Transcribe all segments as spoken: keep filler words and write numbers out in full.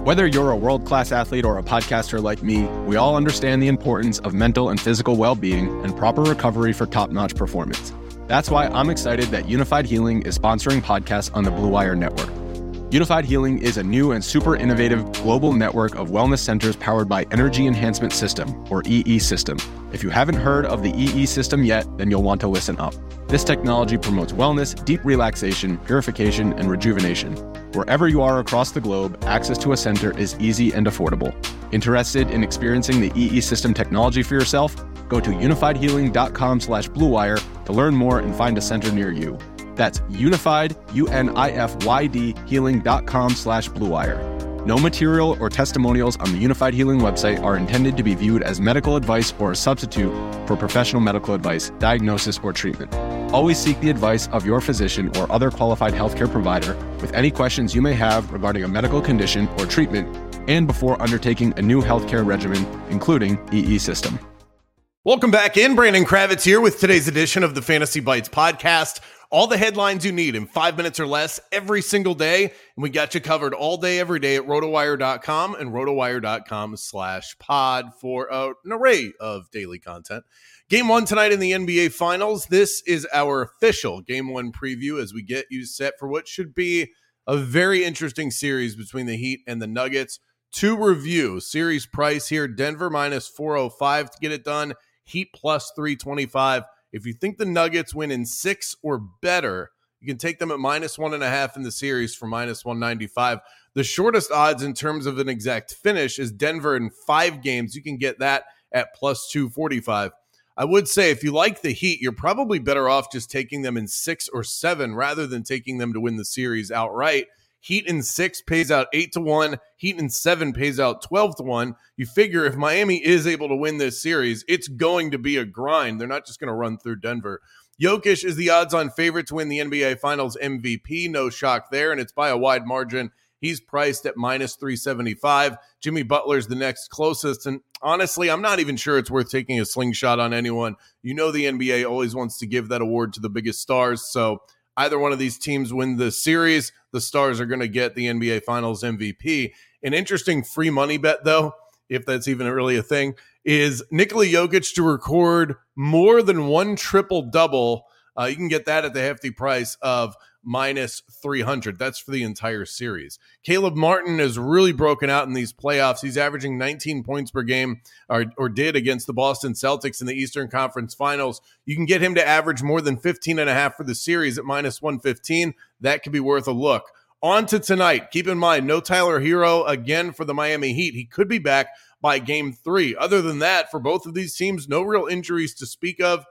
Whether you're a world-class athlete or a podcaster like me, we all understand the importance of mental and physical well-being and proper recovery for top-notch performance. That's why I'm excited that Unified Healing is sponsoring podcasts on the Blue Wire Network. Unified Healing is a new and super innovative global network of wellness centers powered by Energy Enhancement System, or E E System. If you haven't heard of the E E System yet, then you'll want to listen up. This technology promotes wellness, deep relaxation, purification, and rejuvenation. Wherever you are across the globe, access to a center is easy and affordable. Interested in experiencing the E E System technology for yourself? Go to unified healing dot com slash blue wire to learn more and find a center near you. That's unified, U N I F Y D, healing dot com slash blue wire. No material or testimonials on the Unified Healing website are intended to be viewed as medical advice or a substitute for professional medical advice, diagnosis, or treatment. Always seek the advice of your physician or other qualified healthcare provider with any questions you may have regarding a medical condition or treatment and before undertaking a new healthcare regimen, including E E System. Welcome back in. Brandon Kravitz here with today's edition of the Fantasy Bites podcast. All the headlines you need in five minutes or less every single day. And we got you covered all day, every day at rotowire dot com and rotowire dot com slash pod for uh, an array of daily content. Game one tonight in the N B A Finals. This is our official Game one preview as we get you set for what should be a very interesting series between the Heat and the Nuggets. To review, series price here, Denver minus four oh five to get it done, Heat plus three twenty-five. If you think the Nuggets win in six or better, you can take them at minus one and a half in the series for minus one ninety-five. The shortest odds in terms of an exact finish is Denver in five games. You can get that at plus two forty-five. I would say if you like the Heat, you're probably better off just taking them in six or seven rather than taking them to win the series outright. Heat in six pays out eight to one. Heat in seven pays out twelve to one. You figure if Miami is able to win this series, it's going to be a grind. They're not just going to run through Denver. Jokic is the odds-on favorite to win the N B A Finals M V P. No shock there, and it's by a wide margin. He's priced at minus three seventy-five. Jimmy Butler's the next closest, and honestly, I'm not even sure it's worth taking a slingshot on anyone. You know the N B A always wants to give that award to the biggest stars, so either one of these teams win the series, the stars are going to get the N B A Finals M V P. An interesting free money bet, though, if that's even really a thing, is Nikola Jokic to record more than one triple-double. Uh, you can get that at the hefty price of minus three hundred. That's for the entire series. Caleb Martin has really broken out in these playoffs. He's averaging nineteen points per game, or, or did against the Boston Celtics in the Eastern Conference Finals. You can get him to average more than fifteen and a half for the series at minus one fifteen. That could be worth a look. On to tonight. Keep in mind, no Tyler Hero again for the Miami Heat. He could be back by game three. Other than that, for both of these teams, no real injuries to speak of.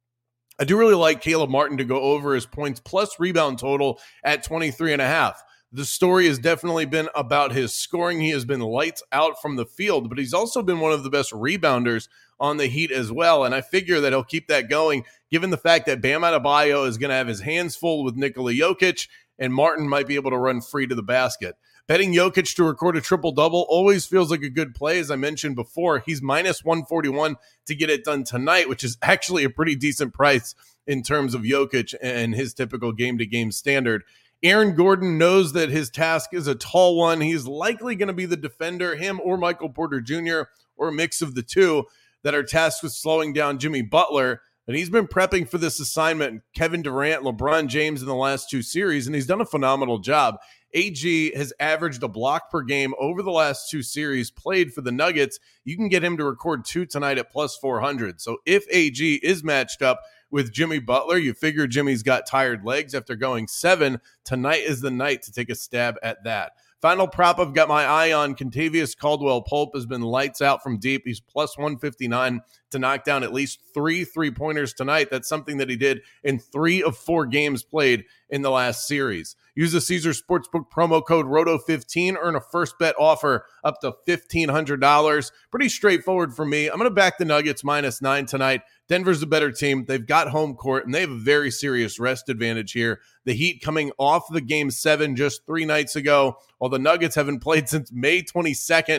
I do really like Caleb Martin to go over his points plus rebound total at twenty-three and a half. The story has definitely been about his scoring. He has been lights out from the field, but he's also been one of the best rebounders on the Heat as well. And I figure that he'll keep that going, given the fact that Bam Adebayo is going to have his hands full with Nikola Jokic, and Martin might be able to run free to the basket. Betting Jokic to record a triple-double always feels like a good play. As I mentioned before, he's minus one forty-one to get it done tonight, which is actually a pretty decent price in terms of Jokic and his typical game-to-game standard. Aaron Gordon knows that his task is a tall one. He's likely going to be the defender, him or Michael Porter Junior, or a mix of the two, that are tasked with slowing down Jimmy Butler. And he's been prepping for this assignment, Kevin Durant, LeBron James in the last two series, and he's done a phenomenal job. A G has averaged a block per game over the last two series played for the Nuggets. You can get him to record two tonight at plus four hundred. So if A G is matched up with Jimmy Butler, you figure Jimmy's got tired legs after going seven. Tonight is the night to take a stab at that. Final prop I've got my eye on, Kentavious Caldwell-Pope has been lights out from deep. He's plus one fifty-nine to knock down at least three three-pointers tonight. That's something that he did in three of four games played in the last series. Use the Caesar Sportsbook promo code roto fifteen. Earn a first bet offer up to fifteen hundred dollars. Pretty straightforward for me. I'm going to back the Nuggets minus nine tonight. Denver's a better team. They've got home court, and they have a very serious rest advantage here. The Heat coming off the game seven just three nights ago, while the Nuggets haven't played since May twenty-second.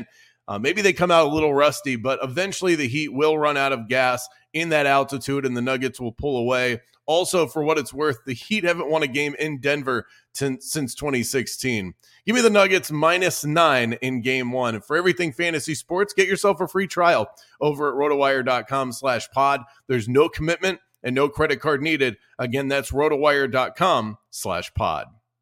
Uh, maybe they come out a little rusty, but eventually the Heat will run out of gas in that altitude and the Nuggets will pull away. Also, for what it's worth, the Heat haven't won a game in Denver t- since twenty sixteen. Give me the Nuggets minus nine in game one. For everything fantasy sports, get yourself a free trial over at rotowire.com slash pod. There's no commitment and no credit card needed. Again, that's rotowire.com slash pod.